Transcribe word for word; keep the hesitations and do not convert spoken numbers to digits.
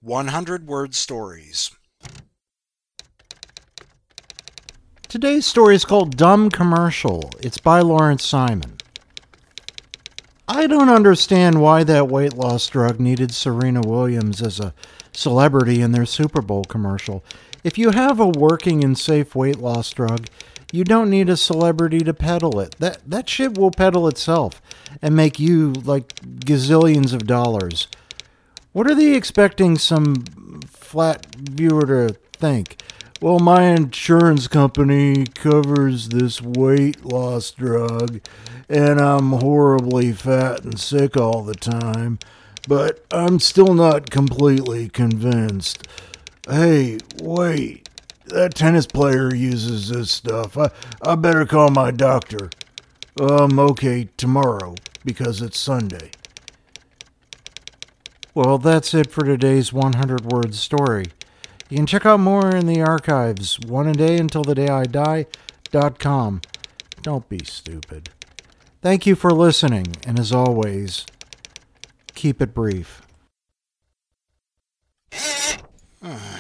one hundred word stories. Today's story is called Dumb Commercial. It's by Lawrence Simon. I don't understand why that weight loss drug needed Serena Williams as a celebrity in their Super Bowl commercial. If you have a working and safe weight loss drug, you don't need a celebrity to peddle it. That that shit will peddle itself and make you like gazillions of dollars. What are they expecting some flat viewer to think? Well, my insurance company covers this weight loss drug, and I'm horribly fat and sick all the time, but I'm still not completely convinced. Hey, wait, that tennis player uses this stuff. I, I better call my doctor. Um, okay, tomorrow, because it's Sunday. Well, that's it for today's one hundred word story. You can check out more in the archives, one a day until the day I die dot com. Don't be stupid. Thank you for listening, and as always, keep it brief.